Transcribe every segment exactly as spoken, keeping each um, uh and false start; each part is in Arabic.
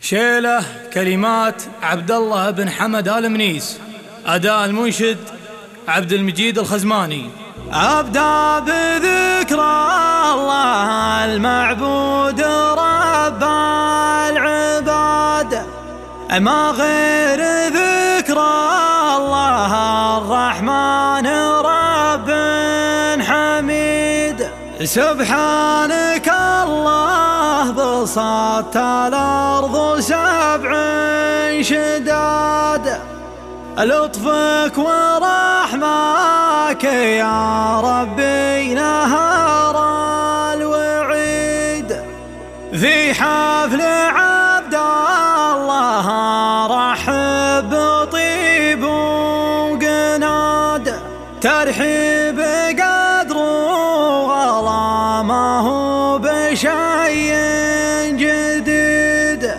شيله كلمات عبد الله بن حمد آل منيس، أداء المنشد عبد المجيد الخزماني. أبدأ بذكرى الله المعبود رب العباد، ما غير ذكرى الله الرحمن رب حميد. سبحانك الله بسطت الأرض سبع شداد، لطفك ورحمك يا ربي نهار الوعيد. في حفل عبد الله رحب بطيب وقناد، ترحيب قدر والله ما هو بشيء جديد.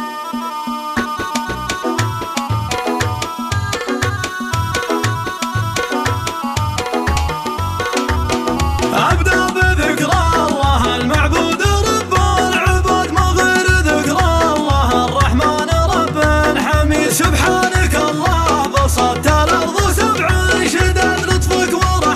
أبدأ بذكرى الله المعبود رب العباد، ما غير ذكرى الله الرحمن رب حميد. سبحانك الله بسطت الأرض سبع شداد، لطفك ورحمتك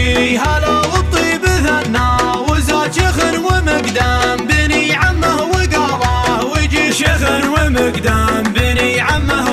ويجي هلا والطيب ثنا وزاد شيخ ومقدام بني عمه وقاضاه ويجي شيخ ومقدام بني عمه